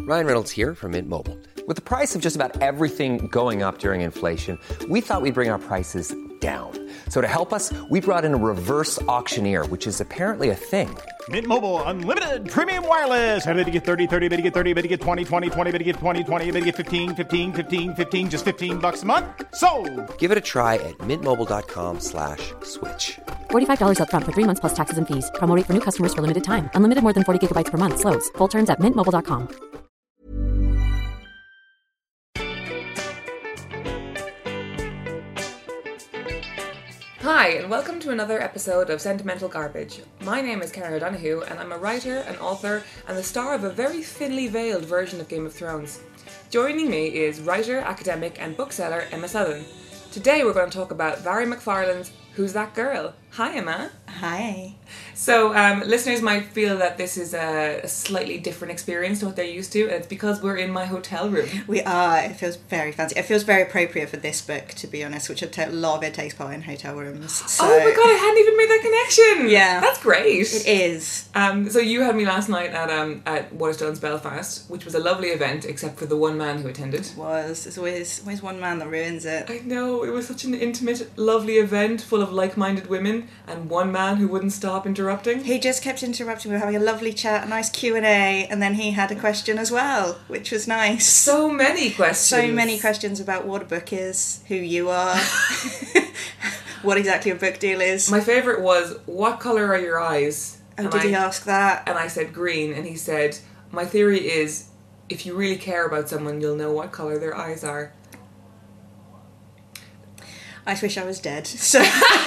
Ryan Reynolds here from Mint Mobile. With the price of just about everything going up during inflation, we thought we'd bring our prices down. So to help us, we brought in a reverse auctioneer, which is apparently a thing. Mint Mobile Unlimited Premium Wireless. How to get 30, 30, bit to get 30, bit to get 20, 20, 20, bit to get 20, 20, bit to get 15, 15, 15, 15, just $15 a month? Sold! Give it a try at mintmobile.com/switch. $45 up front for 3 months plus taxes and fees. Promo rate for new customers for limited time. Unlimited more than 40 gigabytes per month. Slows full terms at mintmobile.com. Hi, and welcome to another episode of Sentimental Garbage. My name is Karen O'Donoghue, and I'm a writer, an author, and the star of a very thinly veiled version of Game of Thrones. Joining me is writer, academic, and bookseller Emma Southern. Today we're going to talk about Barry McFarlane's Who's That Girl? Hi, Emma. Hi. So, listeners might feel that this is a slightly different experience to what they're used to, and it's because we're in my hotel room. We are. It feels very fancy. It feels very appropriate for this book, to be honest, which a lot of it takes part in hotel rooms. So. Oh my god, I hadn't even made that connection! Yeah. That's great. It is. So you had me last night at Waterstones Belfast, which was a lovely event, except for the one man who attended. It was. There's always one man that ruins it. I know, it was such an intimate, lovely event full of like-minded women, and one man who wouldn't stop interrupting. He just kept interrupting. We were having a lovely chat, a nice Q&A, and then he had a question as well, which was nice. So many questions. So many questions about what a book is, who you are, what exactly a book deal is. My favourite was, what colour are your eyes? Oh, did he ask that? And I said green, and he said, my theory is, if you really care about someone, you'll know what colour their eyes are. I wish I was dead. So,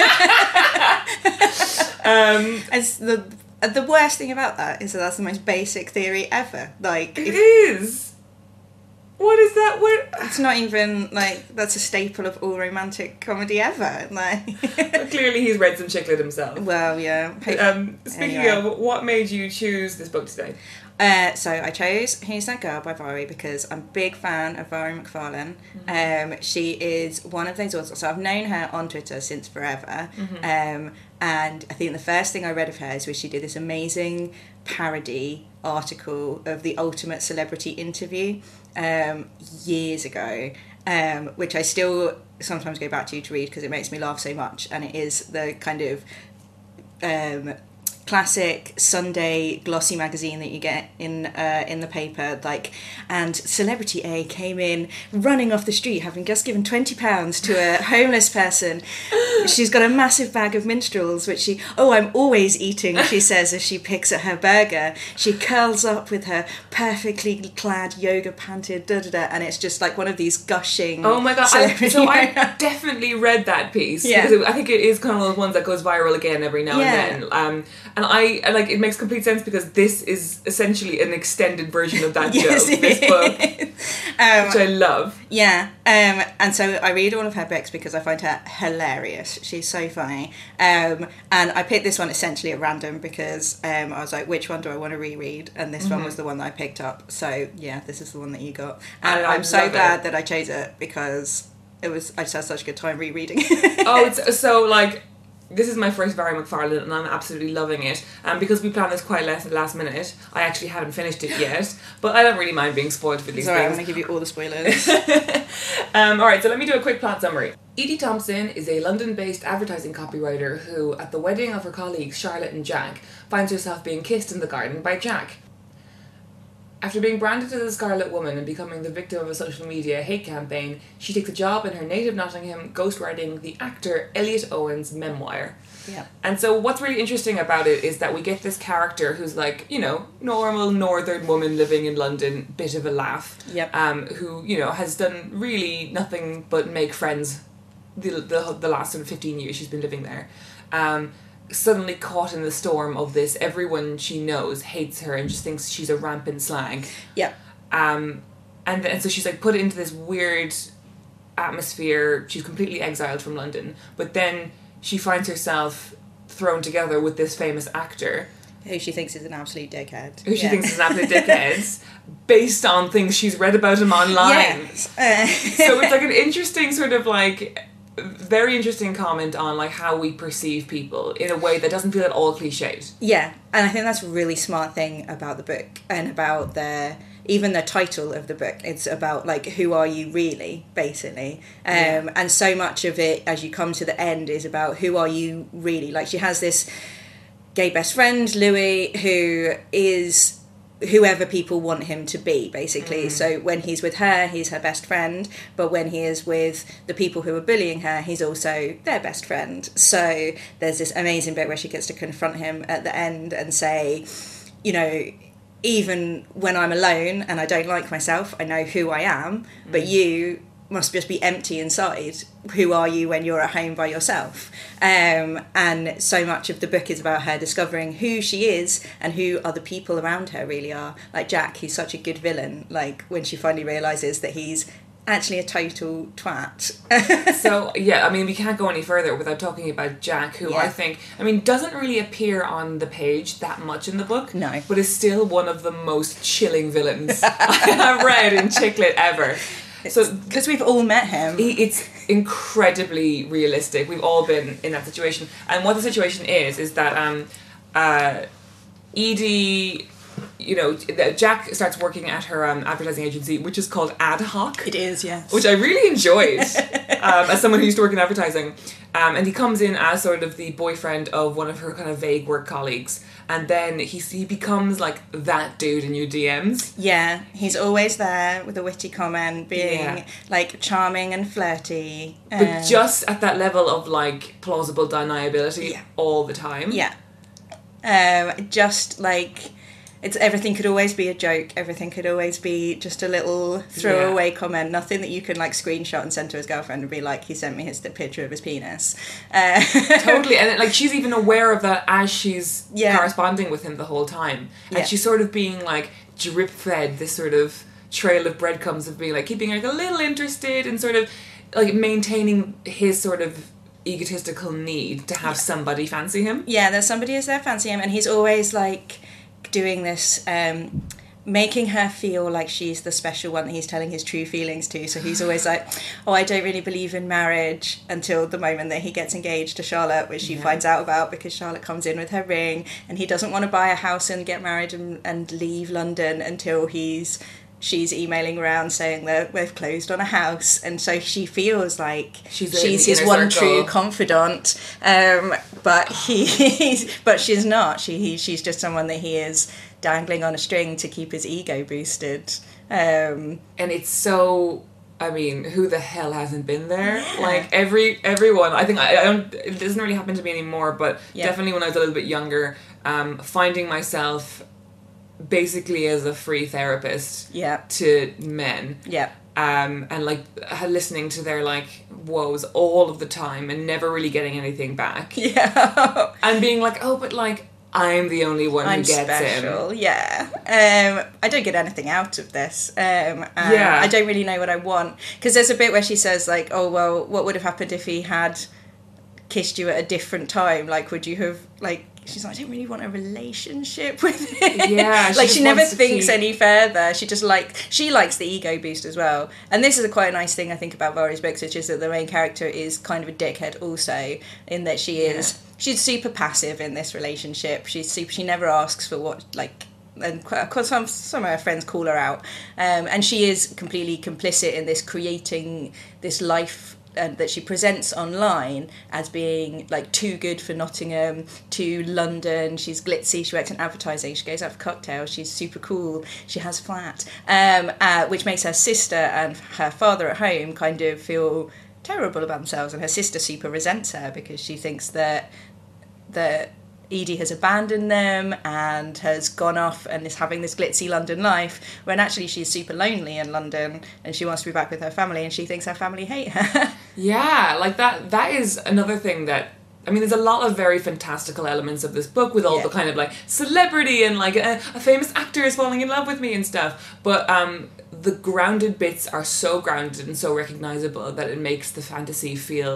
as the worst thing about that is that that's the most basic theory ever. Like it is. What is that? What? It's not even like that's a staple of all romantic comedy ever. Like well, clearly, he's read some chick lit himself. Well, yeah. Speaking of, what made you choose this book today? So I chose Who's That Girl by Vari because I'm a big fan of Vari McFarlane. Mm-hmm. She is one of those authors. So I've known her on Twitter since forever. Mm-hmm. And I think the first thing I read of hers was she did this amazing parody article of the Ultimate Celebrity Interview years ago, which I still sometimes go back to read because it makes me laugh so much. And it is the kind of classic Sunday glossy magazine that you get in the paper, like, and celebrity A came in running off the street having just given £20 to a homeless person. She's got a massive bag of minstrels which I'm always eating, she says as she picks at her burger. She curls up with her perfectly clad yoga panted and it's just like one of these gushing. Oh my god, I definitely read that piece. Yeah. Because I think it is kind of one of those ones that goes viral again every now and then. And I like, it makes complete sense because this is essentially an extended version of that yes, joke, this book, which I love. Yeah, and so I read all of her books because I find her hilarious. She's so funny. And I picked this one essentially at random because I was like, which one do I want to reread? And this one was the one that I picked up. So yeah, this is the one that you got. And I'm so glad that I chose it because I just had such a good time rereading it. Oh, it's so like... This is my first Barry McFarlane and I'm absolutely loving it. Because we planned this quite last minute, I actually haven't finished it yet. But I don't really mind being spoiled for these things. I'm going to give you all the spoilers. Alright, so let me do a quick plot summary. Edie Thompson is a London-based advertising copywriter who, at the wedding of her colleagues Charlotte and Jack, finds herself being kissed in the garden by Jack. After being branded as a Scarlet Woman and becoming the victim of a social media hate campaign, she takes a job in her native Nottingham ghostwriting the actor Elliot Owen's memoir. Yeah. And so what's really interesting about it is that we get this character who's like, normal northern woman living in London, bit of a laugh, yep. Who, has done really nothing but make friends the last sort of 15 years she's been living there. Suddenly caught in the storm of this, everyone she knows hates her and just thinks she's a rampant slag. Yeah. And so she's like put into this weird atmosphere. She's completely exiled from London. But then she finds herself thrown together with this famous actor. Who she thinks is an absolute dickhead. Based on things she's read about him online. Yes. So it's like an interesting sort of like... very interesting comment on like how we perceive people in a way that doesn't feel at all cliched. Yeah, and I think that's a really smart thing about the book and about the even the title of the book, it's about like, who are you really, basically. And so much of it, as you come to the end, is about who are you really. Like, she has this gay best friend, Louis, who is whoever people want him to be, basically. So when he's with her, he's her best friend, but when he is with the people who are bullying her, he's also their best friend. So there's this amazing bit where she gets to confront him at the end and say, you know, even when I'm alone and I don't like myself, I know who I am, but you must just be empty inside. Who are you when you're at home by yourself? And so much of the book is about her discovering who she is and who other people around her really are. Like Jack, he's such a good villain, like when she finally realises that he's actually a total twat. So, yeah, I mean, we can't go any further without talking about Jack, who I think, I mean, doesn't really appear on the page that much in the book. No. But is still one of the most chilling villains I have read in chick lit ever. So, because we've all met him. It's incredibly realistic. We've all been in that situation. And what the situation is that Edie, you know, Jack starts working at her advertising agency, which is called Ad Hoc. It is, yes. Which I really enjoyed as someone who used to work in advertising. And he comes in as sort of the boyfriend of one of her kind of vague work colleagues. And then he becomes like that dude in your DMs. Yeah, he's always there with a witty comment, being like charming and flirty. But just at that level of like plausible deniability all the time. Yeah. Just like, it's everything could always be a joke. Everything could always be just a little throwaway comment. Nothing that you can like screenshot and send to his girlfriend and be like, he sent me the picture of his penis. Totally, and like she's even aware of that as she's corresponding with him the whole time, and she's sort of being like drip fed this sort of trail of breadcrumbs of being like keeping like a little interested and sort of like maintaining his sort of egotistical need to have somebody fancy him. Yeah, there's somebody who's there fancy him, and he's always like doing this, making her feel like she's the special one that he's telling his true feelings to. So he's always like, oh, I don't really believe in marriage, until the moment that he gets engaged to Charlotte, which she finds out about because Charlotte comes in with her ring, and he doesn't want to buy a house and get married and leave London until she's emailing around saying that we've closed on a house, and so she feels like she's his one true confidant, but she's not. She's just someone that he is dangling on a string to keep his ego boosted. And it's so, I mean, who the hell hasn't been there? Like everyone. I think I don't. It doesn't really happen to me anymore, but definitely when I was a little bit younger, finding myself basically as a free therapist to men. And like listening to their like woes all of the time and never really getting anything back. And being like, oh, but like I'm the only one who gets special. I don't get anything out of this. I don't really know what I want, because there's a bit where she says like, oh well, what would have happened if he had kissed you at a different time? Like, would you have like, she's like, I don't really want a relationship with him. Like she never thinks any further. She just she likes the ego boost as well. And this is quite a nice thing I think about Vori's books, which is that the main character is kind of a dickhead also, in that she's super passive in this relationship. She never asks for what, like, and some of her friends call her out, and she is completely complicit in this, creating this life that she presents online as being like too good for Nottingham, too London. She's glitzy, she works in advertising, she goes out for cocktails, she's super cool, she has a flat, which makes her sister and her father at home kind of feel terrible about themselves, and her sister super resents her because she thinks that Edie has abandoned them and has gone off and is having this glitzy London life, when actually she's super lonely in London and she wants to be back with her family, and she thinks her family hate her. Like that is another thing that, I mean, there's a lot of very fantastical elements of this book with all the kind of like celebrity and like a famous actor is falling in love with me and stuff, but the grounded bits are so grounded and so recognisable that it makes the fantasy feel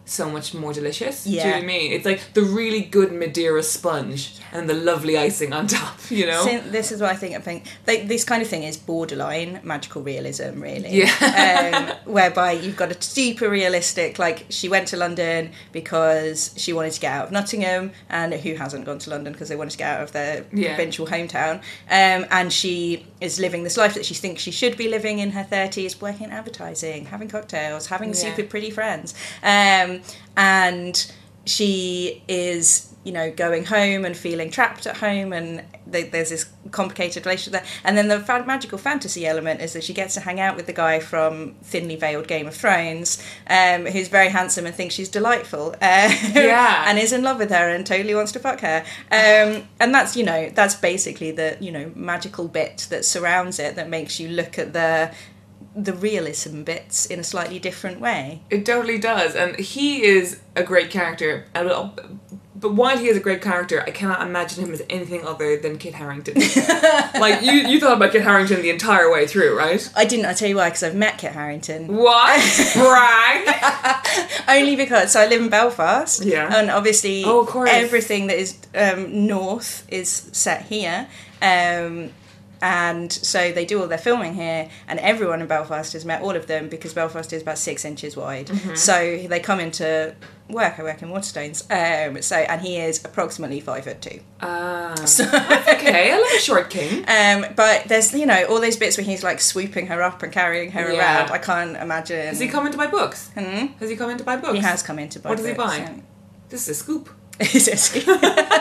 so much more delicious. Do you know Yeah. what I mean? It's like the really good Madeira sponge and the lovely icing on top, you know? So this is what I think this kind of thing is borderline magical realism, really. Yeah. Whereby you've got a super realistic, like, she went to London because she wanted to get out of Nottingham, and who hasn't gone to London because they wanted to get out of their provincial hometown, and she is living this life that she thinks she should be living in her 30s, working in advertising, having cocktails, having super pretty friends, and she is, you know, going home and feeling trapped at home, and there's this complicated relationship there. And then the magical fantasy element is that she gets to hang out with the guy from thinly veiled Game of Thrones, who's very handsome and thinks she's delightful, and is in love with her and totally wants to fuck her. And that's, you know, that's basically the, you know, magical bit that surrounds it, that makes you look at the realism bits in a slightly different way. It totally does. And he is a great character. But while he is a great character, I cannot imagine him as anything other than Kit Harington. Like, you thought about Kit Harington the entire way through, right? I didn't, I'll tell you why, because I've met Kit Harington. What? Brag! Only because, so I live in Belfast, and obviously of course, everything that is north is set here, and so they do all their filming here, and everyone in Belfast has met all of them, because Belfast is about 6 inches wide. So they come into work. I work in Waterstones, and he is approximately 5'2". So okay, I love a short king. But there's, you know, all those bits where he's like swooping her up and carrying her around. I can't imagine. Has he come in to buy books? Has he come in to buy books? He has come in to buy books. What does he buy? This is a scoop. Is it a scoop?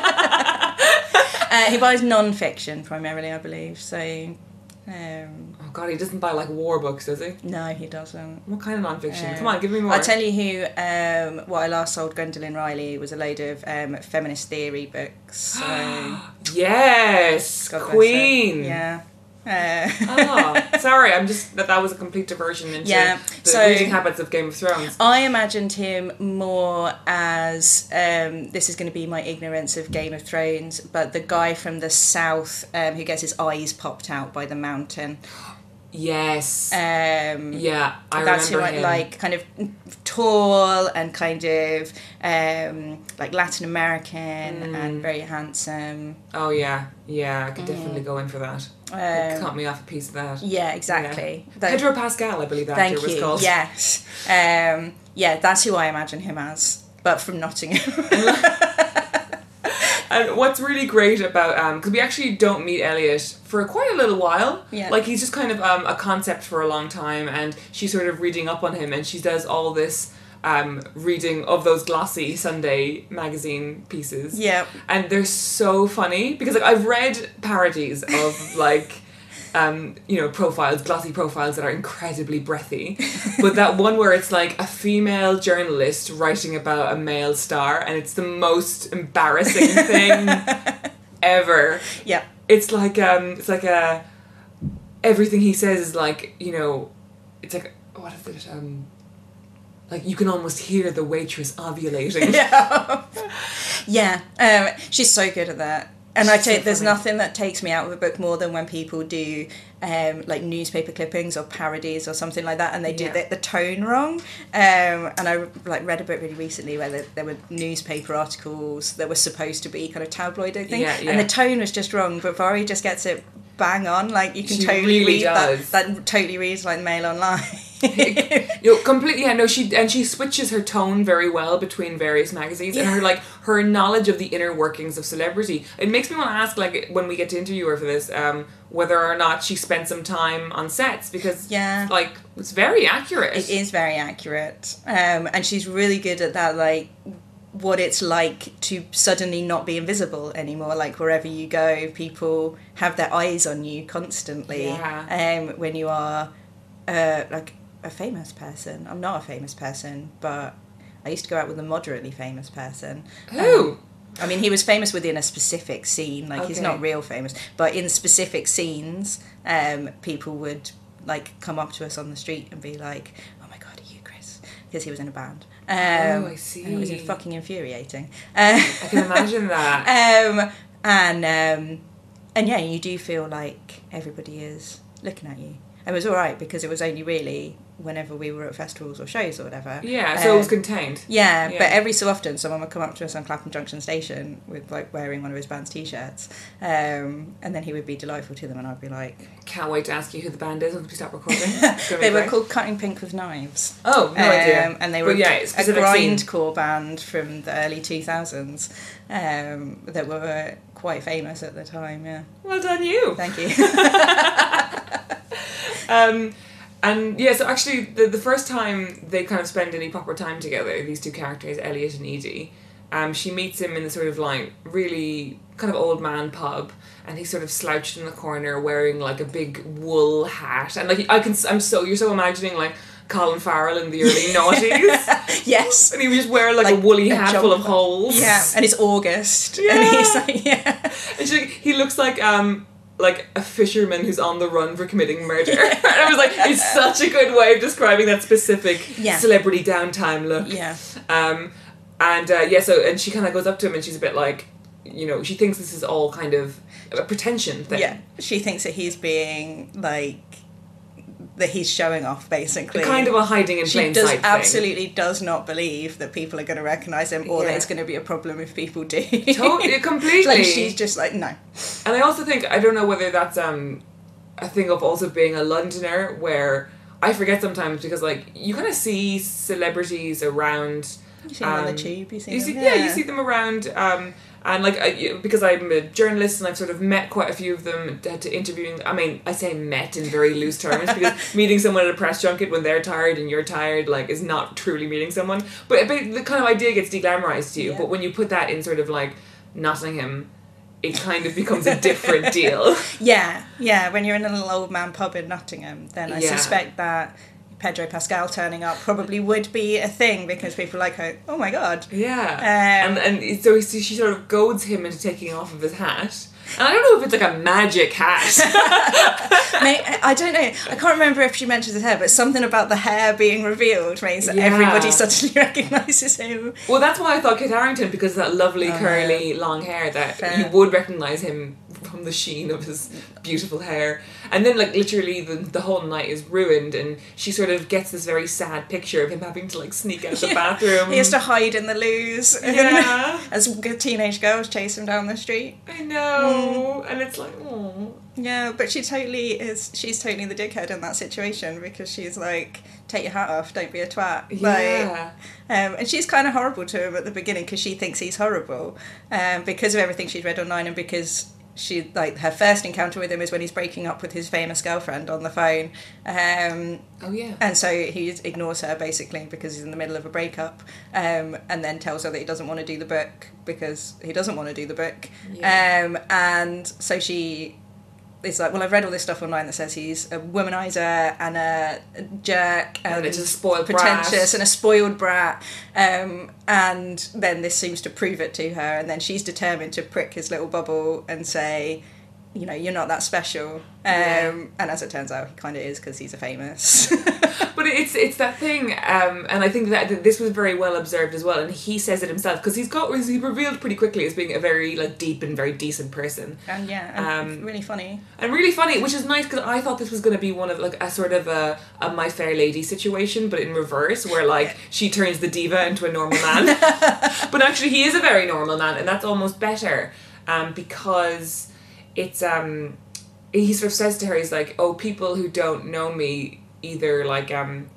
He buys non-fiction primarily, I believe. So, oh God, he doesn't buy like war books, does he? No, he doesn't. What kind of non-fiction? Come on, give me more. I'll tell you who. What I last sold Gwendolyn Riley was a load of feminist theory books. So yes, God Queen. Yeah. Sorry, I'm just that was a complete diversion into the reading habits of Game of Thrones. I imagined him more as this is going to be my ignorance of Game of Thrones, but the guy from the south who gets his eyes popped out by the mountain. Yes. I that's who him. like, kind of tall and kind of like Latin American and very handsome. Oh yeah, I could definitely go in for that. Cut me off a piece of that. Yeah, exactly. Yeah. Pedro Pascal, I believe that actor was called. Yes. That's who I imagine him as, but from Nottingham. And what's really great about, because we actually don't meet Elliot for quite a little while. Yeah. Like, he's just kind of a concept for a long time, and she's sort of reading up on him, and she does all this reading of those glossy Sunday magazine pieces. Yeah. And they're so funny, because like I've read parodies of like... profiles, glossy profiles that are incredibly breathy. But that one where it's like a female journalist writing about a male star, and it's the most embarrassing thing ever. Yeah. It's like everything he says is like, it's like, what is it? Like you can almost hear the waitress ovulating. Yeah. She's so good at that. And I tell you, there's funny. nothing that takes me out of a book more than when people do like newspaper clippings or parodies or something like that, and they do the tone wrong. And I read a book really recently where there were newspaper articles that were supposed to be kind of tabloid, I think, and the tone was just wrong. But Vari just gets it bang on. Like you can totally really read does. that totally reads like Mail Online. Completely. She switches her tone very well between various magazines, and her knowledge of the inner workings of celebrity. It makes me want to ask, like, when we get to interview her for this, whether or not she spent some time on sets, because like it's very accurate. It is very accurate, and she's really good at that, like what it's like to suddenly not be invisible anymore. Like wherever you go, people have their eyes on you constantly. When you are like a famous person. I'm not a famous person, but I used to go out with a moderately famous person. Who? I mean, he was famous within a specific scene. Like he's not real famous, but in specific scenes, people would like come up to us on the street and be like, "Oh my God, are you Chris?" Because he was in a band. I see. And it was fucking infuriating. I can imagine that. And yeah, you do feel like everybody is looking at you. it was all right because it was only really whenever we were at festivals or shows or whatever. Yeah, so it was contained. Yeah, but every so often someone would come up to us on Clapham Junction Station with like wearing one of his band's t-shirts, and then he would be delightful to them, and I'd be like, can't wait to ask you who the band is once we stop recording. They were called Cutting Pink with Knives. Oh, no idea. And they were a a scene. grindcore band from the early 2000s that were quite famous at the time. Yeah. Well done, you. Thank you. And yeah, so actually the first time they kind of spend any proper time together, these two characters, Elliot and Edie, she meets him in the sort of like really kind of old man pub, and he's sort of slouched in the corner wearing like a big wool hat, and like you're so imagining like Colin Farrell in the early noughties. Yes. And he would just wear like a woolly hat full of holes. Yeah, and it's August. Yeah. And he's like, yeah. And he looks like a fisherman who's on the run for committing murder. And I was like, it's such a good way of describing that specific celebrity downtime look. Yeah. And she kind of goes up to him and she's a bit like, you know, she thinks this is all kind of a pretension thing. Yeah. She thinks that he's being like, that he's showing off, basically. Kind of a hiding in plain sight thing. She absolutely does not believe that people are going to recognise him, or that it's going to be a problem if people do. Totally, completely. Like, she's just like, no. And I also think, I don't know whether that's a thing of also being a Londoner, where I forget sometimes, because like, you kind of see celebrities around. You see them on the tube, you see them. Yeah, you see them around. And like, because I'm a journalist and I've sort of met quite a few of them to interviewing. I mean, I say met in very loose terms because meeting someone at a press junket when they're tired and you're tired, like, is not truly meeting someone. But the kind of idea gets deglamorized to you. Yeah. But when you put that in sort of like Nottingham, it kind of becomes a different deal. Yeah. When you're in a little old man pub in Nottingham, then I suspect that Pedro Pascal turning up probably would be a thing, because people like her. Oh my god! Yeah, and so she sort of goads him into taking off of his hat. And I don't know if it's like a magic hat. I don't know. I can't remember if she mentions his hair, but something about the hair being revealed means that everybody suddenly recognises him. Well, that's why I thought Kit Harington, because of that lovely curly long hair, that you would recognise him from the sheen of his beautiful hair. And then, like, literally the whole night is ruined, and she sort of gets this very sad picture of him having to, like, sneak out the bathroom. He has to hide in the loos. Yeah. As teenage girls chase him down the street. I know. And it's like, oh. Yeah, but she's totally the dickhead in that situation, because she's like, take your hat off, don't be a twat. Yeah. Like, and she's kind of horrible to him at the beginning because she thinks he's horrible, because of everything she'd read online, and because she, like, her first encounter with him is when he's breaking up with his famous girlfriend on the phone. And so he ignores her, basically, because he's in the middle of a breakup, and then tells her that he doesn't want to do the book because he doesn't want to do the book. Yeah. And so she is like, well, I've read all this stuff online that says he's a womanizer and a jerk and it's a spoiled pretentious brat. And a spoiled brat. And then this seems to prove it to her, and then she's determined to prick his little bubble and say, you know, you're not that special. And as it turns out, he kind of is, because he's a famous. But it's that thing, and I think that this was very well observed as well, and he says it himself, because he's revealed pretty quickly as being a very, like, deep and very decent person. And really funny. And really funny, which is nice, because I thought this was going to be one of, like, a sort of a My Fair Lady situation, but in reverse, where, like, she turns the diva into a normal man. But actually he is a very normal man, and that's almost better, because it's, he sort of says to her, he's like, oh, people who don't know me either, like,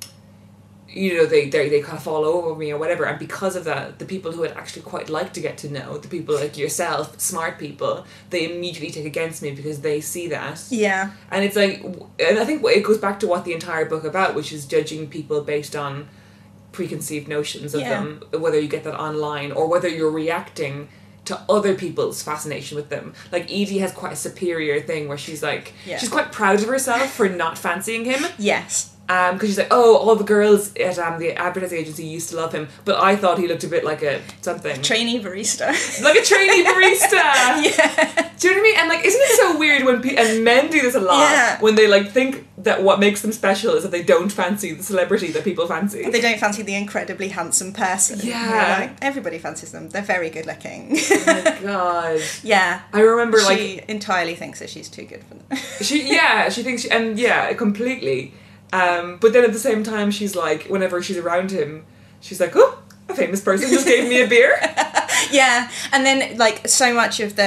you know, they kind of fall over me or whatever, and because of that, the people who I'd actually quite like to get to know, the people like yourself, smart people, they immediately take against me because they see that. Yeah. And it's like, and I think it goes back to what the entire book about, which is judging people based on preconceived notions of them, whether you get that online or whether you're reacting to other people's fascination with them. Like, Edie has quite a superior thing where she's like, she's quite proud of herself for not fancying him. Yes. Because she's like, oh, all the girls at the advertising agency used to love him, but I thought he looked a bit like a something. Trainee barista. Like a trainee barista! Yeah. Do you know what I mean? And like, isn't it so weird when and men do this a lot, Yeah. when they like think that what makes them special is that they don't fancy the celebrity that people fancy. They don't fancy the incredibly handsome person. Yeah. Like, everybody fancies them. They're very good looking. Oh my god. Yeah. I remember she entirely thinks that she's too good for them. she thinks completely. But then at the same time, she's like, whenever she's around him, she's like, oh, a famous person just gave me a beer. Yeah, and then like so much of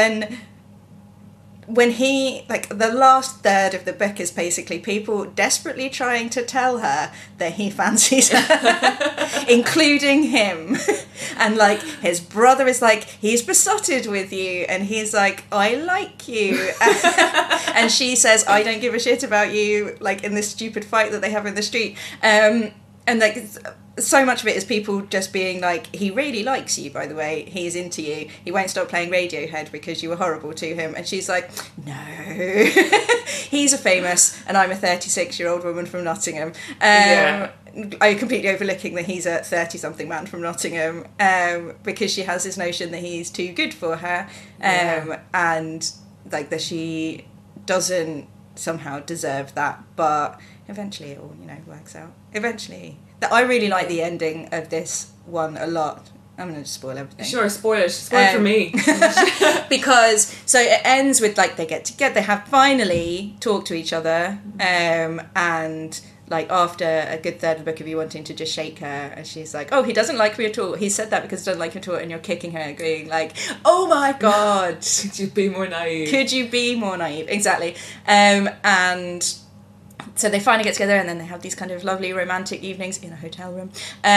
when he, like, the last third of the book is basically people desperately trying to tell her that he fancies her, including him. And like his brother is like, he's besotted with you, and he's like, I like you. And she says, I don't give a shit about you, like in this stupid fight that they have in the street. And like so much of it is people just being like, he really likes you, by the way, he's into you, he won't stop playing Radiohead because you were horrible to him. And she's like, no. He's a famous and I'm a 36-year-old woman from Nottingham. I'm completely overlooking that he's a 30-something man from Nottingham, because she has this notion that he's too good for her, and like that she doesn't somehow deserve that, but eventually it all, works out. Eventually. I really like the ending of this one a lot. I'm going to just spoil everything. Sure, spoil it. Spoil it for me. Because, so it ends with, like, they get together, they have finally talked to each other, and, like, after a good third of the book of you wanting to just shake her, and she's like, oh, he doesn't like me at all. He said that because he doesn't like me at all, and you're kicking her, going, like, oh my God. Could you be more naive? Could you be more naive? Exactly. And so they finally get together, and then they have these kind of lovely romantic evenings in a hotel room,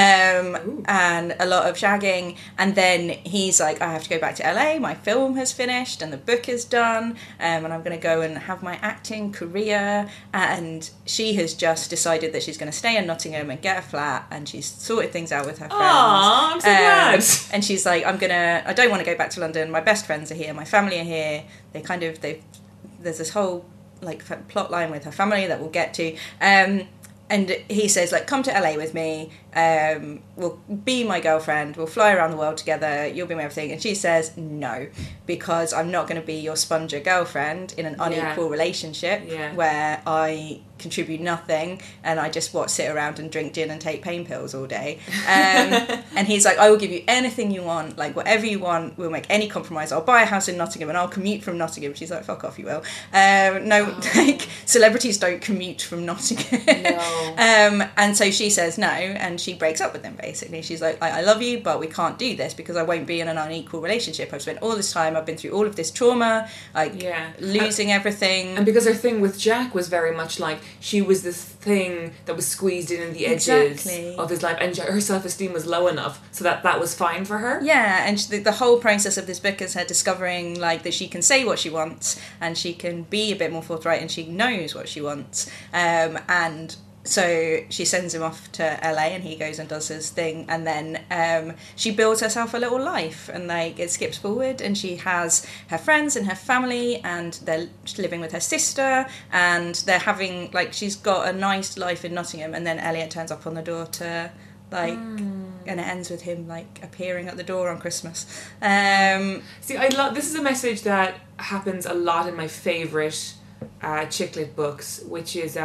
and a lot of shagging. And then he's like, I have to go back to LA, my film has finished and the book is done, and I'm going to go and have my acting career. And she has just decided that she's going to stay in Nottingham and get a flat, and she's sorted things out with her friends. Aww, I'm so glad. And she's like, I don't want to go back to London, my best friends are here, my family are here. There's this whole like plot line with her family that we'll get to, and he says, like, come to LA with me, we'll be my girlfriend, we'll fly around the world together, you'll be my everything. And she says no, because I'm not going to be your sponger girlfriend in an unequal relationship where I contribute nothing and I just sit around and drink gin and take pain pills all day. And he's like, I will give you anything you want, like whatever you want, we'll make any compromise, I'll buy a house in Nottingham and I'll commute from Nottingham. She's like, fuck off, you will. Like, celebrities don't commute from Nottingham. No. And so she says no, and she breaks up with him, basically. She's like, I love you, but we can't do this because I won't be in an unequal relationship. I've spent all this time, I've been through all of this trauma, losing everything. And because her thing with Jack was very much like, she was this thing that was squeezed in the edges of his life, and her self-esteem was low enough so that was fine for her. Yeah, and the whole process of this book is her discovering, like, that she can say what she wants, and she can be a bit more forthright, and she knows what she wants. And so she sends him off to LA, and he goes and does his thing, and then she builds herself a little life, and like it skips forward, and she has her friends and her family, and they're living with her sister, and they're having, like, she's got a nice life in Nottingham. And then Elliot turns up on the door to, like, and it ends with him, like, appearing at the door on Christmas. See, I love, this is a message that happens a lot in my favourite chick lit books, which is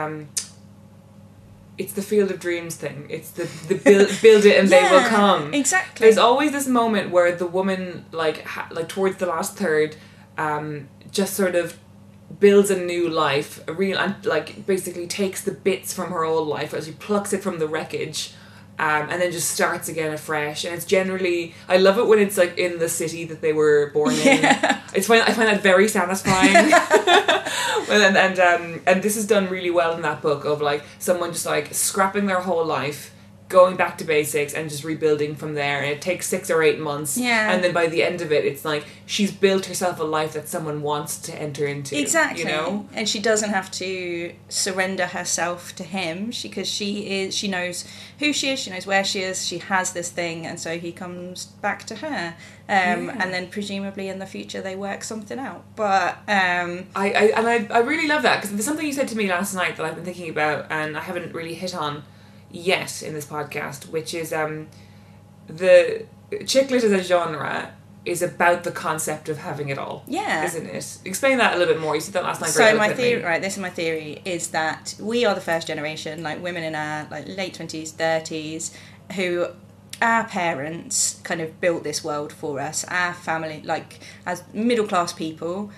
it's the Field of Dreams thing. It's the build it and they will come. Exactly. There's always this moment where the woman, like towards the last third, just sort of builds a new life, and like basically takes the bits from her old life as she plucks it from the wreckage, and then just starts again afresh. And it's generally, I love it when it's like in the city that they were born in. I find that very satisfying. And this is done really well in that book, of like someone just like scrapping their whole life going back to basics and just rebuilding from there, and it takes 6 or 8 months, and then by the end of it, it's like she's built herself a life that someone wants to enter into. Exactly. You know, and she doesn't have to surrender herself to him, because she knows who she is, she knows where she is, she has this thing, and so he comes back to her, and then presumably in the future they work something out. But I really love that, because there's something you said to me last night that I've been thinking about and I haven't really hit on yet in this podcast, which is the chick lit as a genre is about the concept of having it all. Yeah. Isn't it? Explain that a little bit more. You said that last night. So my theory, right, this is my theory, is that we are the first generation, like women in our like late 20s, 30s, who our parents kind of built this world for us, our family, like as middle class people,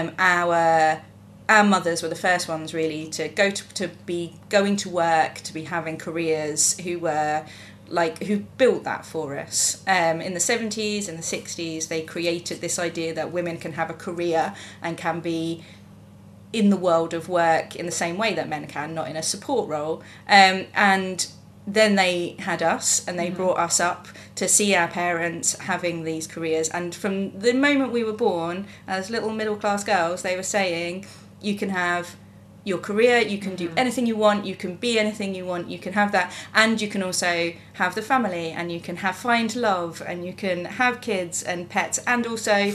our mothers were the first ones really to go to be going to work, to be having careers, who built that for us. In the 70s and the 60s, they created this idea that women can have a career and can be in the world of work in the same way that men can, not in a support role. And then they had us, and they brought us up to see our parents having these careers. And from the moment we were born, as little middle-class girls, they were saying, you can have your career, you can do anything you want, you can be anything you want, you can have that, and you can also have the family, and you can find love, and you can have kids and pets, and also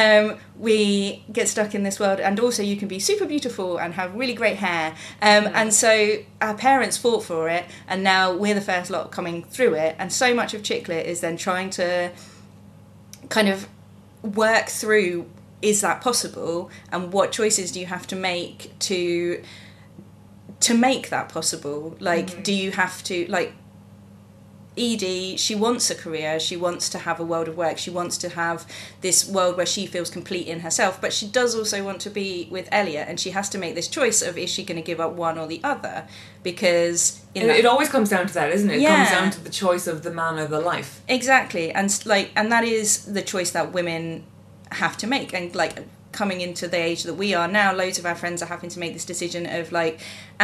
we get stuck in this world, and also you can be super beautiful and have really great hair, and so our parents fought for it, and now we're the first lot coming through it, and so much of Chick Lit is then trying to kind of work through, is that possible, and what choices do you have to make to make that possible? Like, do you have to, like, Edie, she wants a career, she wants to have a world of work, she wants to have this world where she feels complete in herself, but she does also want to be with Elliot, and she has to make this choice of, is she going to give up one or the other? Because it always comes down to that, isn't it? It Yeah. comes down to the choice of the man or the life. Exactly, and that is the choice that women have to make. And like, coming into the age that we are now, loads of our friends are having to make this decision of like,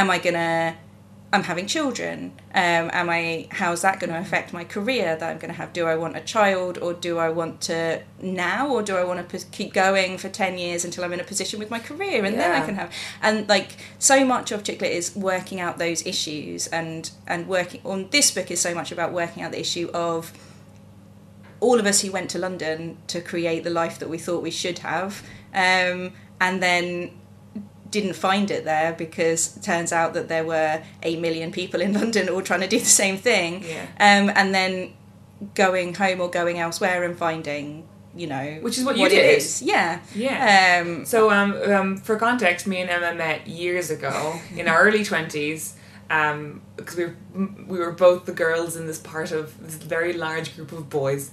I'm having children, how's that going to affect my career that I'm going to have? Do I want a child, or do I want to now, or do I want to keep going for 10 years until I'm in a position with my career, and then I can have, and like, so much of Chick Lit is working out those issues, and working on this book is so much about working out the issue of all of us who went to London to create the life that we thought we should have, and then didn't find it there, because it turns out that there were 8 million people in London all trying to do the same thing, and then going home or going elsewhere and finding, you know, which is what you did. It is. Yeah. So for context, me and Emma met years ago in our early 20s, because we were both the girls in this part of this very large group of boys,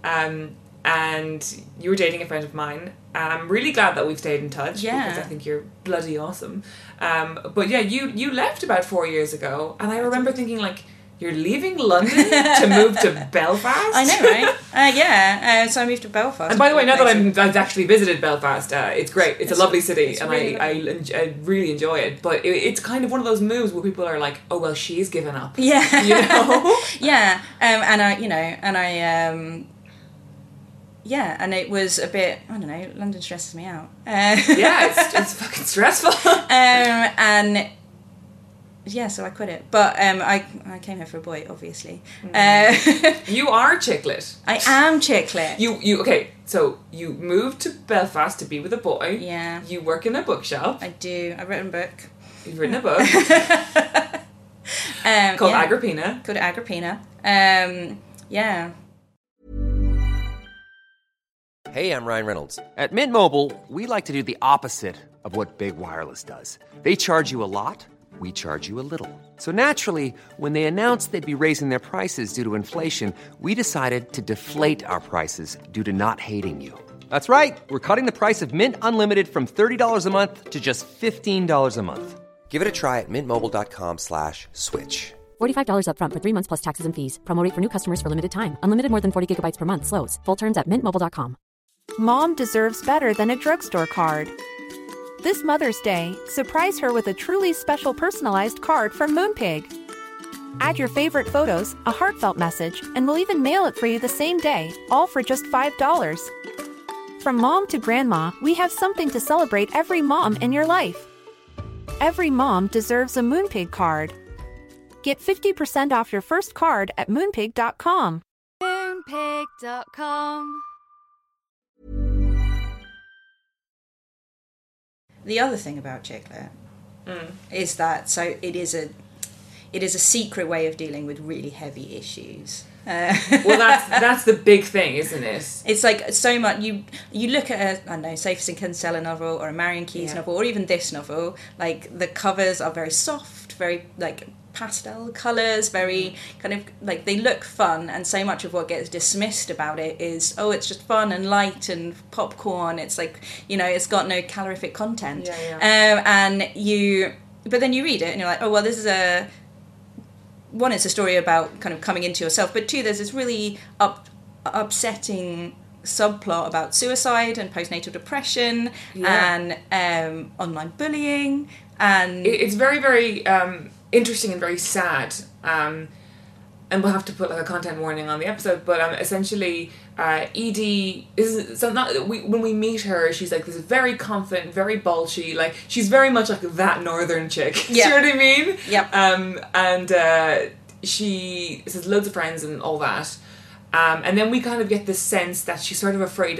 and you were dating a friend of mine, and I'm really glad that we've stayed in touch, because I think you're bloody awesome. But yeah, you left about 4 years ago, and I remember thinking, like, you're leaving London to move to Belfast? I know, right? So I moved to Belfast. And by the way, now that I've actually visited Belfast, it's great. It's a lovely city, and really I really enjoy it. But it's kind of one of those moves where people are like, "Oh well, she's given up." Yeah, you know. Yeah, and it was a bit, I don't know, London stresses me out. Yeah, it's fucking stressful. And yeah, so I quit it. But I came here for a boy, obviously. You are Chick Lit. I am Chick Lit. You okay, so you moved to Belfast to be with a boy. Yeah. You work in a bookshop. I do. I've written a book. You've written a book. Called Agrippina. Called Agrippina. Yeah. Hey, I'm Ryan Reynolds. At Mint Mobile, we like to do the opposite of what Big Wireless does. They charge you a lot, we charge you a little. So naturally, when they announced they'd be raising their prices due to inflation, we decided to deflate our prices due to not hating you. That's right. We're cutting the price of Mint Unlimited from $30 a month to just $15 a month. Give it a try at mintmobile.com/switch. $45 up front for 3 months plus taxes and fees. Promo rate for new customers for limited time. Unlimited more than 40 gigabytes per month slows. Full terms at mintmobile.com. Mom deserves better than a drugstore card. This Mother's Day, surprise her with a truly special personalized card from Moonpig. Add your favorite photos, a heartfelt message, and we'll even mail it for you the same day, all for just $5. From mom to grandma, we have something to celebrate every mom in your life. Every mom deserves a Moonpig card. Get 50% off your first card at moonpig.com. Moonpig.com. The other thing about Chick-lit is that it is a secret way of dealing with really heavy issues. Well, that's the big thing, isn't it? It's like so much. You look at I don't know, Sophie Kinsella novel or a Marion Keyes novel or even this novel. Like the covers are very soft, very like pastel colours, very kind of like they look fun, and so much of what gets dismissed about it is it's just fun and light and popcorn. It's like, you know, it's got no calorific content. But then you read it and you're like, oh well, this is one, it's a story about kind of coming into yourself, but two, there's this really upsetting subplot about suicide and postnatal depression and online bullying, and it's very, very interesting and very sad. And we'll have to put like a content warning on the episode, but essentially Edie is when we meet her, she's like this very confident, very bolshy, like she's very much like that northern chick. Yeah. Do you know what I mean? Yep. And she has loads of friends and all that, and then we kind of get this sense that she's sort of afraid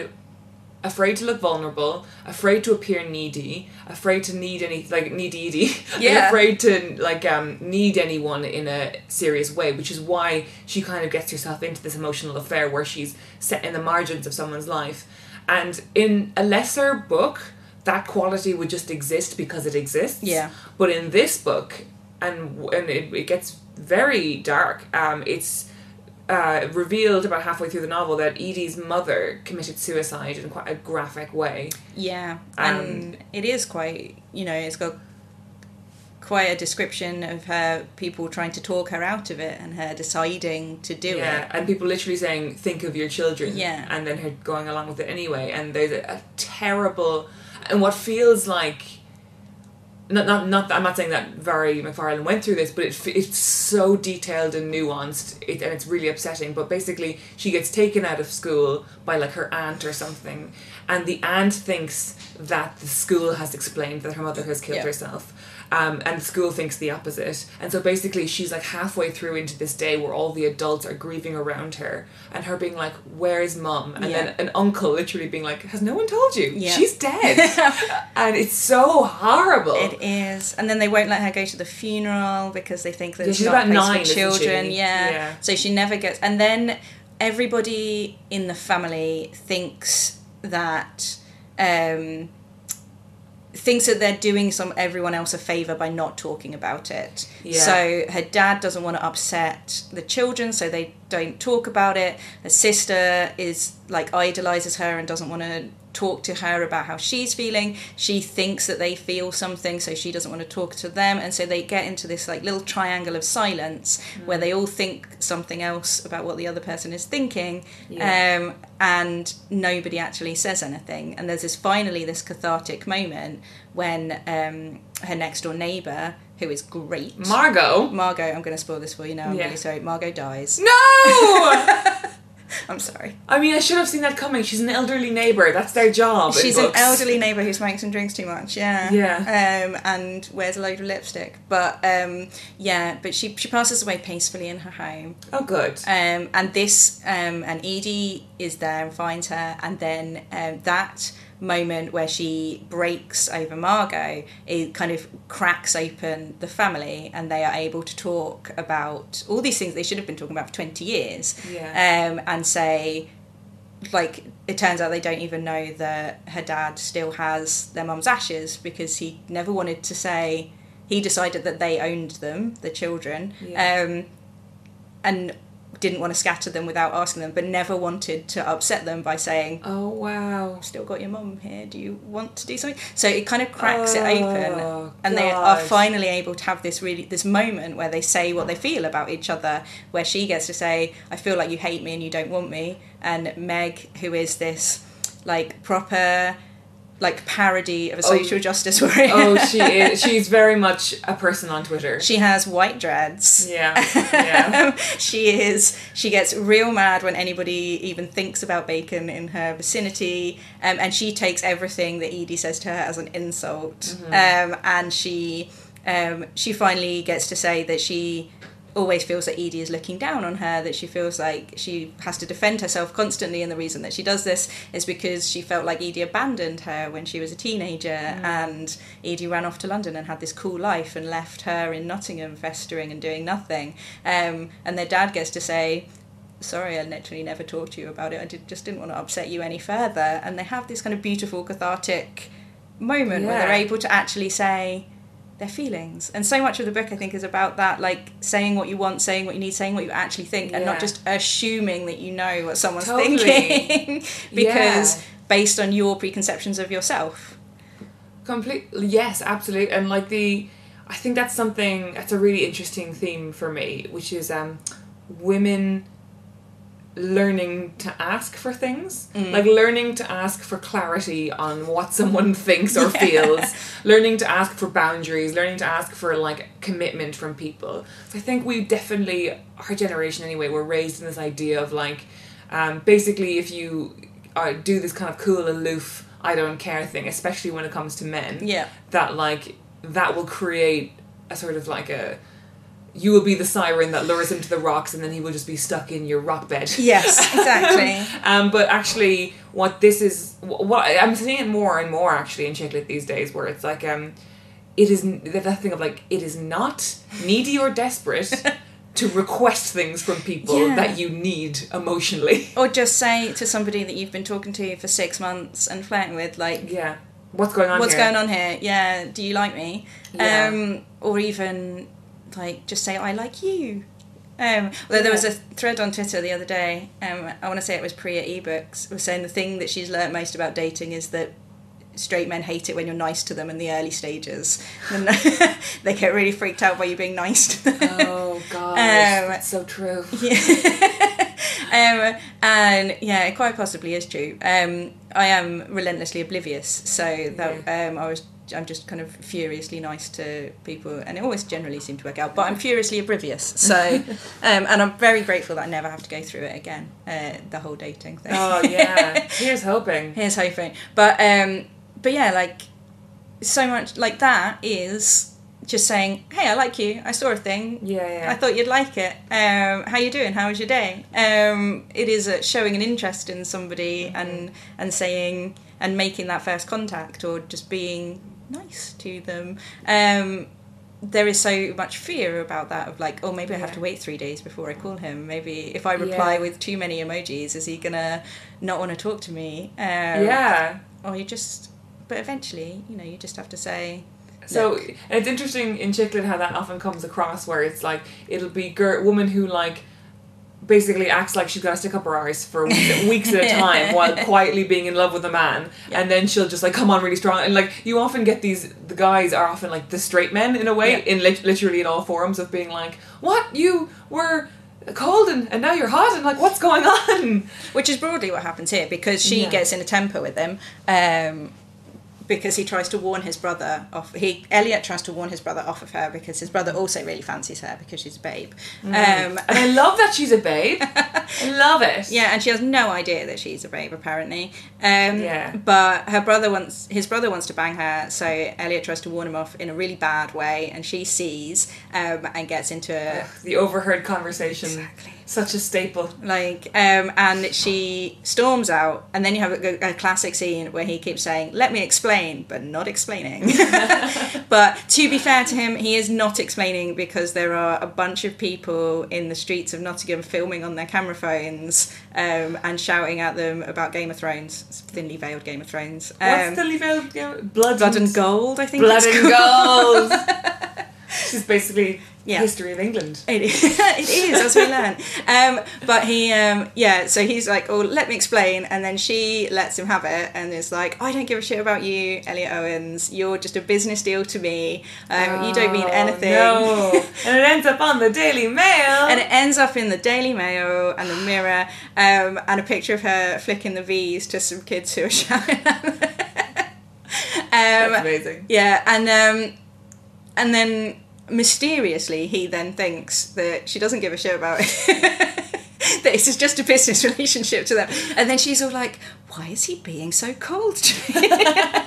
to look vulnerable, afraid to appear needy, afraid to need any, like, needy, afraid to, like, need anyone in a serious way, which is why she kind of gets herself into this emotional affair where she's set in the margins of someone's life. And in a lesser book, that quality would just exist because it exists. Yeah. But in this book, and it gets very dark, it's revealed about halfway through the novel that Edie's mother committed suicide in quite a graphic way. Yeah, and it is quite, you know, it's got quite a description of her people trying to talk her out of it and her deciding to do it. Yeah, and people literally saying, think of your children. Yeah. And then her going along with it anyway. And there's a terrible, and what feels like, not I'm not saying that Valerie McFarlane went through this, but it's so detailed and nuanced, and it's really upsetting. But basically, she gets taken out of school by like her aunt or something, and the aunt thinks that the school has explained that her mother has killed herself. And the school thinks the opposite. And so basically she's like halfway through into this day where all the adults are grieving around her, and her being like, where's mum? And then an uncle literally being like, has no one told you? Yeah. She's dead. And it's so horrible. It is. And then they won't let her go to the funeral because they think that it's she's not about a 9, place for children. isn't she? Yeah. So she never gets, and then everybody in the family thinks that they're doing everyone else a favour by not talking about it. Yeah. So her dad doesn't want to upset the children, so they don't talk about it. Her sister is like idolises her and doesn't want to talk to her about how she's feeling. She thinks that they feel something, so she doesn't want to talk to them, and so they get into this like little triangle of silence where they all think something else about what the other person is thinking, and nobody actually says anything. And there's finally this cathartic moment when her next door neighbour, who is great, Margot, I'm going to spoil this for you now, I'm really sorry, Margot dies. No! I'm sorry. I mean, I should have seen that coming. She's an elderly neighbour. That's their job. She's an elderly neighbour who smokes and drinks too much. Yeah. And wears a load of lipstick. But but she passes away peacefully in her home. Oh, good. And this and Edie is there and finds her, and then that moment where she breaks over Margot, it kind of cracks open the family, and they are able to talk about all these things they should have been talking about for 20 years. And say, like, it turns out they don't even know that her dad still has their mum's ashes, because he never wanted to say, he decided that they owned them, the children, and didn't want to scatter them without asking them, but never wanted to upset them by saying, oh wow, still got your mum here, do you want to do something? So it kind of cracks it open, and they are finally able to have this moment where they say what they feel about each other, where she gets to say, I feel like you hate me and you don't want me, and Meg, who is this like proper like parody of a social justice warrior. Oh, she is. She's very much a person on Twitter. She has white dreads. Yeah. She gets real mad when anybody even thinks about bacon in her vicinity, and she takes everything that Edie says to her as an insult. And she finally gets to say that she always feels that Edie is looking down on her, that she feels like she has to defend herself constantly, and the reason that she does this is because she felt like Edie abandoned her when she was a teenager, and Edie ran off to London and had this cool life and left her in Nottingham festering and doing nothing. And their dad gets to say, sorry, I literally never talked to you about it, I just didn't want to upset you any further. And they have this kind of beautiful cathartic moment where they're able to actually say their feelings. And so much of the book, I think, is about that, like saying what you want, saying what you need, saying what you actually think, and not just assuming that you know what someone's thinking because based on your preconceptions of yourself. Completely, yes, absolutely. And like I think that's a really interesting theme for me, which is women learning to ask for things, like learning to ask for clarity on what someone thinks or feels, learning to ask for boundaries, learning to ask for like commitment from people. So I think we definitely, our generation anyway, were raised in this idea of like, basically if you do this kind of cool, aloof, I don't care thing, especially when it comes to men, that will create a sort of like you will be the siren that lures him to the rocks, and then he will just be stuck in your rock bed. Yes, exactly. But actually, what I'm seeing it more and more actually in chick lit these days, where it's like, it is that thing of like, it is not needy or desperate to request things from people that you need emotionally, or just say to somebody that you've been talking to for 6 months and flirting with, like, what's going on here? Yeah, do you like me? Or even like just say I like you. There was a thread on Twitter the other day, I want to say it was Priya eBooks, was saying the thing that she's learnt most about dating is that straight men hate it when you're nice to them in the early stages, and they get really freaked out by you being nice to them. Oh god, that's so true. And yeah, it quite possibly is true. I am relentlessly oblivious, so that I'm just kind of furiously nice to people, and it always generally seems to work out, but I'm furiously oblivious, so and I'm very grateful that I never have to go through it again, the whole dating thing. Oh yeah, here's hoping. But yeah, like so much like that is just saying, hey, I like you, I saw a thing, I thought you'd like it, how you doing, how was your day? It is showing an interest in somebody, and saying and making that first contact, or just being nice to them. There is so much fear about that, of like, oh, maybe I have to wait 3 days before I call him, maybe if I reply with too many emojis, is he gonna not want to talk to me? Or but eventually, you just have to say. So, and it's interesting in chick lit how that often comes across, where it's like, it'll be woman who like basically acts like she's gonna stick up her arse for weeks at a time while quietly being in love with a man, and then she'll just like come on really strong, and like you often get the guys are often like the straight men in a way, in literally in all forums of being like, what, you were cold and now you're hot, and like, what's going on? Which is broadly what happens here, because she gets in a temper with him, because he tries to warn his brother off. Elliot tries to warn his brother off of her, because his brother also really fancies her because she's a babe. And I love that she's a babe. I love it. Yeah, and she has no idea that she's a babe, apparently. But his brother wants to bang her, so Elliot tries to warn him off in a really bad way, and she sees and gets into the overheard conversation. Exactly. Such a staple. Like, and she storms out, and then you have a classic scene where he keeps saying, let me explain, but not explaining. But to be fair to him, he is not explaining, because there are a bunch of people in the streets of Nottingham filming on their camera phones, and shouting at them about Game of Thrones. It's thinly veiled Game of Thrones. What's thinly veiled? Blood and Gold, I think. Blood and Gold. Which is basically history of England. It is, as we learn. But he, so he's like, oh, let me explain. And then she lets him have it, and is like, I don't give a shit about you, Elliot Owens. You're just a business deal to me. You don't mean anything. No. And it ends up on the Daily Mail. And it ends up in the Daily Mail and the Mirror, and a picture of her flicking the V's to some kids who are shouting at her. That's amazing. Yeah, and then mysteriously he then thinks that she doesn't give a shit about it. That this is just a business relationship to them. And then she's all like, why is he being so cold to me?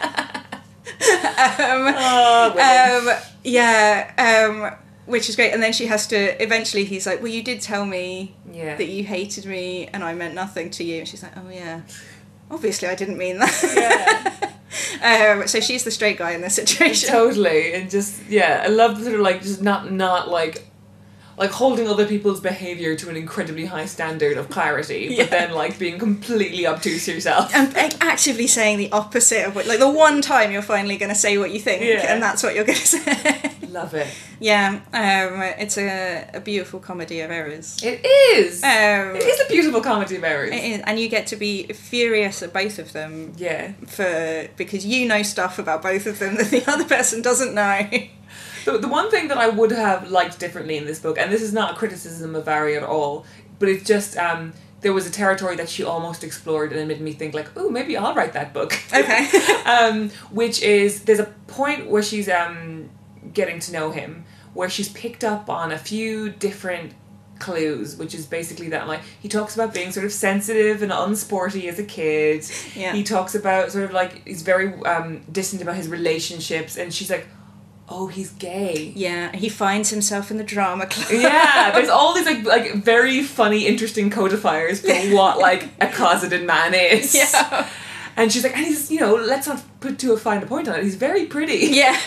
Which is great. And then she has to, eventually he's like, well, you did tell me that you hated me and I meant nothing to you. And she's like, oh yeah, obviously I didn't mean that. So she's the straight guy in this situation. Totally. And just, I love the sort of like, just not like holding other people's behaviour to an incredibly high standard of clarity, but then like being completely obtuse yourself. And actively saying the opposite of what, like the one time you're finally going to say what you think, and that's what you're going to say. Love it. Yeah, it's a beautiful comedy of errors. It is. It is a beautiful comedy of errors. It is, and you get to be furious at both of them. Yeah. Because you know stuff about both of them that the other person doesn't know. The one thing that I would have liked differently in this book, and this is not a criticism of Ari at all, but it's just there was a territory that she almost explored and it made me think like, oh, maybe I'll write that book. Okay. Which is, there's a point where she's getting to know him, where she's picked up on a few different clues, which is basically that like he talks about being sort of sensitive and unsporty as a kid. Yeah. He talks about sort of like he's very distant about his relationships, and she's like, oh, he's gay. Yeah, he finds himself in the drama club. Yeah, there's all these like very funny, interesting codifiers for what like a closeted man is. Yeah. And she's like, and he's, let's not put too fine a point on it. He's very pretty. Yeah.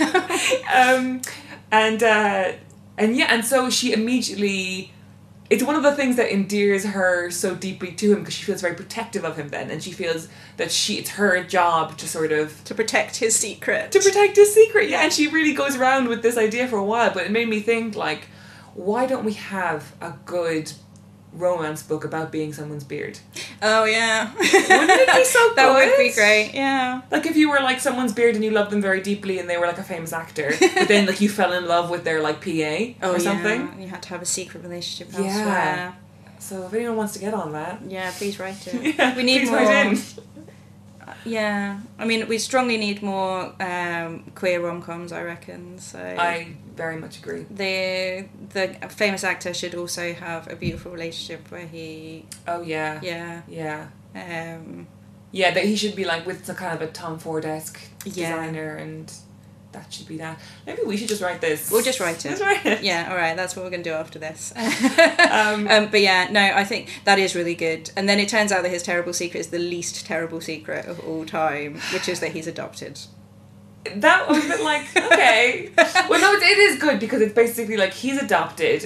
And so she immediately, it's one of the things that endears her so deeply to him, because she feels very protective of him then, and she feels that it's her job to sort of... To protect his secret. Yeah, and she really goes around with this idea for a while, but it made me think, like, why don't we have a good romance book about being someone's beard? Oh, yeah. Wouldn't it be so good? That would be great, yeah. Like, if you were, like, someone's beard and you loved them very deeply and they were, like, a famous actor, but then, like, you fell in love with their, like, PA or something. Yeah. You had to have a secret relationship elsewhere. So if anyone wants to get on that... Yeah, please write it. We need please more... write in. Yeah. I mean, we strongly need more queer rom-coms, I reckon, so... I very much agree. The famous actor should also have a beautiful relationship where he... Oh, yeah. Yeah. Yeah. Yeah, that he should be, like, with some kind of a Tom Ford-esque designer, and that should be that. Maybe we should just write this. We'll just write it. Let's write it. Yeah, alright, that's what we're going to do after this. But yeah, no, I think that is really good. And then it turns out that his terrible secret is the least terrible secret of all time, which is that he's adopted. That was a bit like, okay. Well, no, it is good, because it's basically like he's adopted.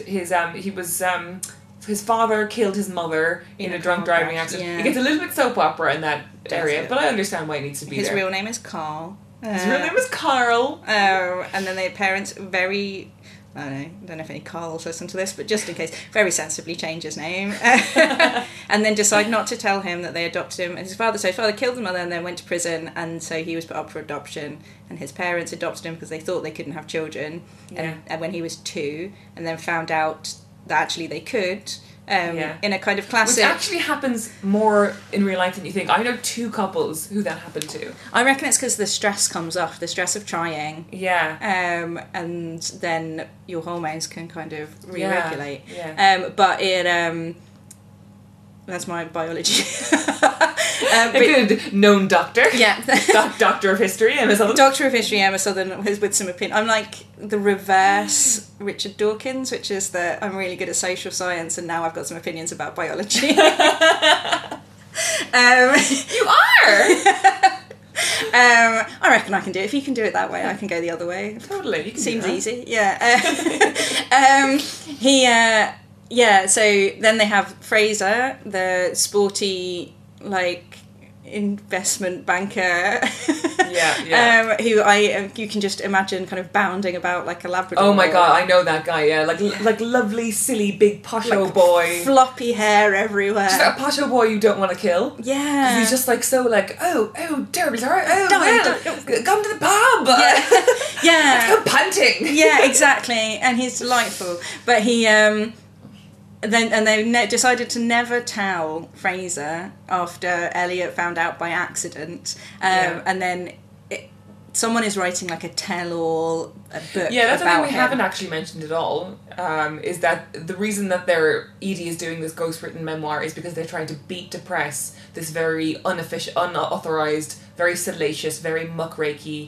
His father killed his mother in a drunk driving accident. Yeah. It gets a little bit soap opera in that area, but I understand why it needs to be his there. real name is Carl. His real name is Carl. And then their parents very... I don't know if any Carls listen to this, but just in case, very sensibly change his name. And then decide not to tell him that they adopted him. And his father killed the mother and then went to prison, and so he was put up for adoption. And his parents adopted him because they thought they couldn't have children. Yeah. And when he was 2, and then found out that actually they could... in a kind of classic... Which actually happens more in real life than you think. I know 2 couples who that happened to. I reckon it's because the stress comes off, the stress of trying. Yeah. And then your hormones can kind of re-regulate. Yeah. But it... that's my biology. A good known doctor. Yeah. Doctor of history, Emma Southern. Doctor of history, Emma Southern, with some opinion. I'm like the reverse Richard Dawkins, which is that I'm really good at social science and now I've got some opinions about biology. You are! I reckon I can do it. If you can do it that way, I can go the other way. Totally. You can Seems do that. easy. Yeah. So then they have Fraser, the sporty, like, investment banker. Yeah. Who you can just imagine kind of bounding about like a Labrador. Oh my god, I know that guy, yeah. Like lovely, silly, big posho boy. Floppy hair everywhere. Just a posho boy you don't want to kill. Yeah. Because he's just like so like, oh, terribly sorry. Oh, come to the pub. Yeah. Let's go punting. Yeah, exactly. And he's delightful. But he... They decided to never tell Fraser after Elliot found out by accident, and then someone is writing like a tell-all book. Yeah, that's something we him. haven't actually mentioned at all. Is that the reason that Edie is doing this ghost-written memoir is because they're trying to beat to press this very unofficial, unauthorized, very salacious, very muckrakey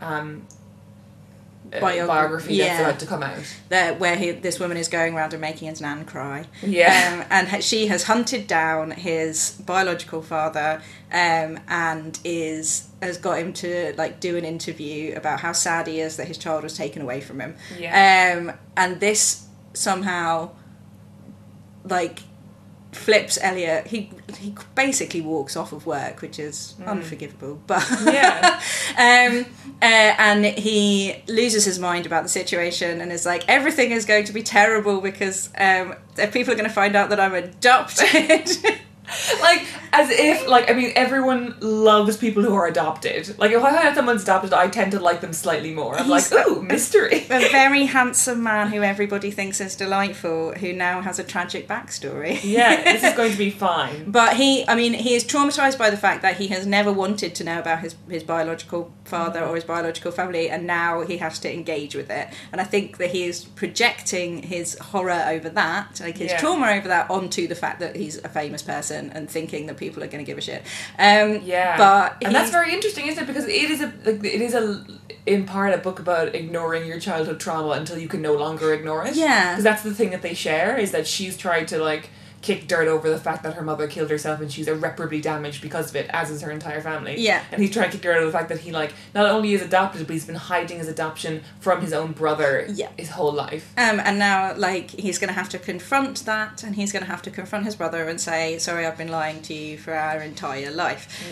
biography that's about to come out. Where this woman is going around and making his nan cry. Yeah. And she has hunted down his biological father and has got him to like do an interview about how sad he is that his child was taken away from him. Yeah. And this somehow like flips Elliot. He basically walks off of work, which is unforgivable. But yeah. And he loses his mind about the situation and is like, everything is going to be terrible because people are going to find out that I'm adopted. Like, as if, like, I mean, everyone loves people who are adopted. Like, if I find out someone's adopted, I tend to like them slightly more. I'm like, ooh, mystery. A very handsome man who everybody thinks is delightful, who now has a tragic backstory. Yeah, this is going to be fine. But he is traumatised by the fact that he has never wanted to know about his biological father or his biological family, and now he has to engage with it. And I think that he is projecting his horror over that, like his trauma over that, onto the fact that he's a famous person and thinking that people are going to give a shit. And that's very interesting, isn't it? Because it is in part a book about ignoring your childhood trauma until you can no longer ignore it. Yeah. Because that's the thing that they share, is that she's tried to like kick dirt over the fact that her mother killed herself and she's irreparably damaged because of it, as is her entire family. Yeah. And he's trying to kick dirt over the fact that he like not only is adopted, but he's been hiding his adoption from his own brother his whole life. And now like he's going to have to confront that, and he's going to have to confront his brother and say, sorry, I've been lying to you for our entire life.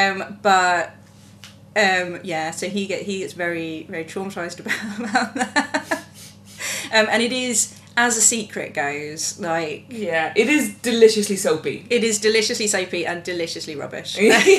So he gets very, very traumatised about that. And it is, as a secret goes, like... Yeah, it is deliciously soapy. It is deliciously soapy and deliciously rubbish.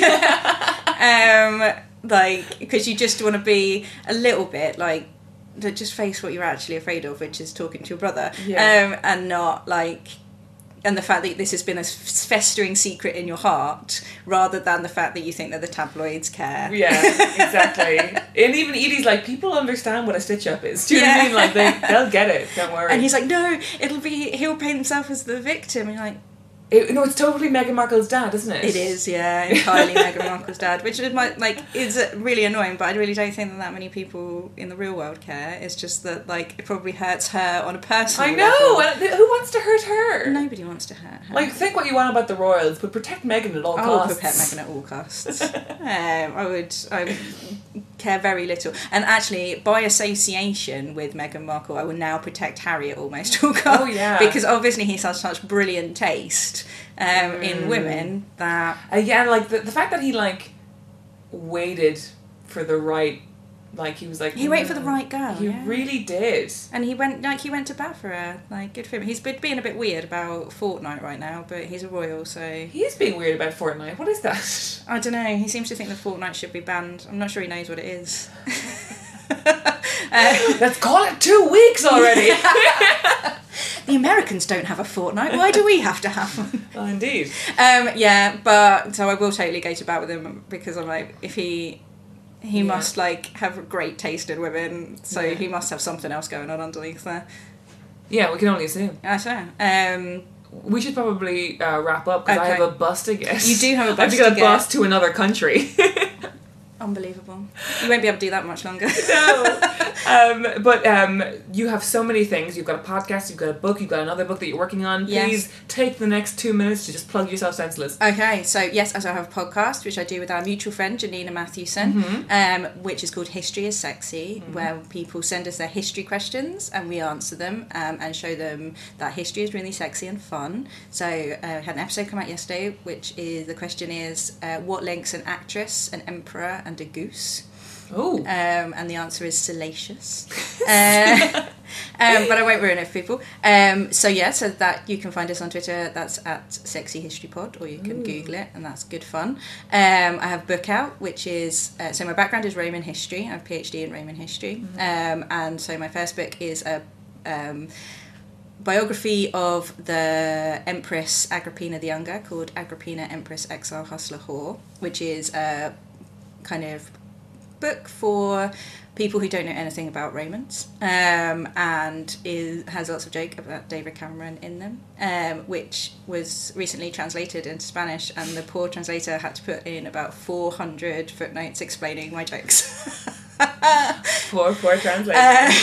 Like, because you just want to be a little bit, like, just face what you're actually afraid of, which is talking to your brother. Yeah. And not, like... And the fact that this has been a festering secret in your heart, rather than the fact that you think that the tabloids care. Yeah, exactly. And even Edie's like, people understand what a stitch-up is. Do you know what I mean? Like, they'll get it, don't worry. And he's like, no, he'll paint himself as the victim. And you're like... it's totally Meghan Markle's dad, isn't it? It is, yeah, entirely Meghan Markle's dad, which is really annoying, but I really don't think that many people in the real world care. It's just that, like, it probably hurts her on a personal level. I know! Who wants to hurt her? Nobody wants to hurt her. Like, think what you want about the royals, but protect Meghan at all costs. I would protect Meghan at all costs. I would care very little. And actually, by association with Meghan Markle, I will now protect Harry at almost all costs. Oh, yeah. Because obviously he has such brilliant taste in women that... like, the fact that he, like, waited for the right... Like, he was like... He waited for the right girl. He really did. And he went to bat for her. Like, good for him. He's being a bit weird about Fortnite right now, but he's a royal, so... He is being weird about Fortnite. What is that? I don't know. He seems to think that Fortnite should be banned. I'm not sure he knows what it is. Let's call it 2 weeks already. The Americans don't have a fortnight. Why do we have to have one? Oh, indeed. But so I will totally go to bat with him, because I'm like, if he must like have a great taste in women, so he must have something else going on underneath there. Yeah, we can only assume. I know. We should probably wrap up, because I have a bus to get. You do have a bus to get. I have to get a bus to another country. Unbelievable. You won't be able to do that much longer. No. But you have so many things. You've got a podcast, you've got a book, you've got another book that you're working on. Please take the next 2 minutes to just plug yourself senseless. Okay, so yes, as I have a podcast, which I do with our mutual friend, Janina Matthewson, which is called History is Sexy, where people send us their history questions and we answer them and show them that history is really sexy and fun. So I had an episode come out yesterday, which is, the question is, what links an actress, an emperor, and a goose? Oh. And the answer is salacious. But I won't ruin it for people. So that you can find us on Twitter. That's at Sexy History Pod, or you can Google it, and that's good fun. I have a book out, which is so my background is Roman history. I have a PhD in Roman history, and so my first book is a biography of the Empress Agrippina the Younger, called Agrippina, Empress, Exile, Hustler, Whore, which is a kind of cookbook for people who don't know anything about Romans, and has lots of joke about David Cameron in them, which was recently translated into Spanish, and the poor translator had to put in about 400 footnotes explaining my jokes. Poor translator.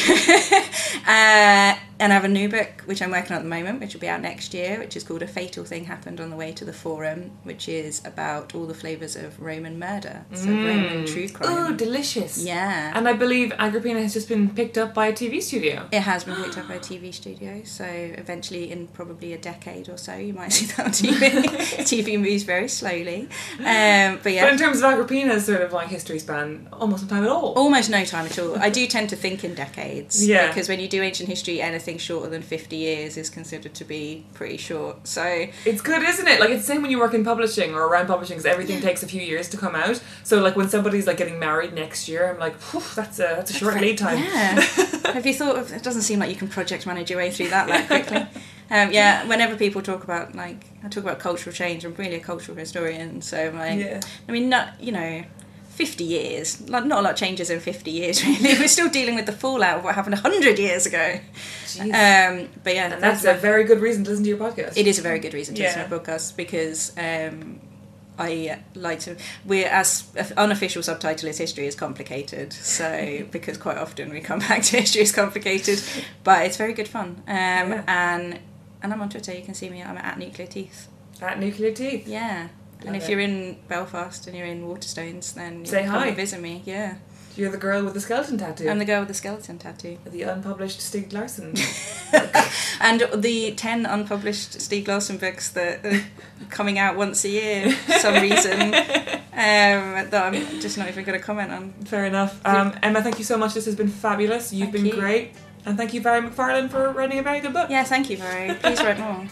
And I have a new book which I'm working on at the moment, which will be out next year, which is called A Fatal Thing Happened on the Way to the Forum, which is about all the flavours of Roman murder, so Roman true crime. Oh, delicious. Yeah. And I believe Agrippina has just been picked up by a TV studio. It has been picked up by a TV studio, so eventually in probably a decade or so you might see that on TV. TV moves very slowly. But yeah. But in terms of Agrippina's sort of like history span, almost no time at all. Almost no time at all. I do tend to think in decades. Yeah. Because when you do ancient history, anything shorter than 50 years is considered to be pretty short. So it's good, isn't it? Like, it's the same when you work in publishing or around publishing, because everything takes a few years to come out. So like when somebody's like getting married next year, I'm like, that's a short lead time. Yeah. Have you thought of, it doesn't seem like you can project manage your way through that quickly. Yeah, whenever people talk about, like, I talk about cultural change, I'm really a cultural historian, so I'm like, I mean, not, 50 years, like, not a lot changes in 50 years, really. We're still dealing with the fallout of what happened 100 years ago. But yeah. And that's a very good reason to listen to your podcast. It is a very good reason to listen to a podcast, because I like to... as unofficial subtitle is History is Complicated, so because quite often we come back to History is Complicated, but it's very good fun. And I'm on Twitter, you can see me, I'm at Nuclear Teeth. At Nuclear Teeth? Yeah. And if you're in Belfast and you're in Waterstones, then say hi. Come and visit me, yeah. You're the girl with the skeleton tattoo. I'm the girl with the skeleton tattoo. The unpublished Stieg Larsson. And the 10 unpublished Stieg Larsson books that are coming out once a year for some reason, that I'm just not even going to comment on. Fair enough. Emma, thank you so much. This has been fabulous. You've been great. And thank you, Barry McFarlane, for writing a very good book. Yeah, thank you, Barry. Please write more.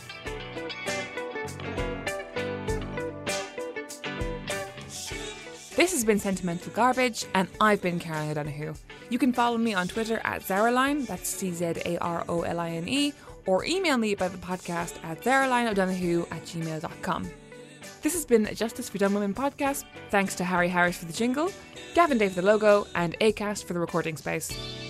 This has been Sentimental Garbage, and I've been Caroline O'Donoghue. You can follow me on Twitter at Zaraline, that's CZAROLINE, or email me about the podcast at zaralineodonoghue@gmail.com. This has been a Justice for Dumb Women podcast. Thanks to Harry Harris for the jingle, Gavin Day for the logo, and Acast for the recording space.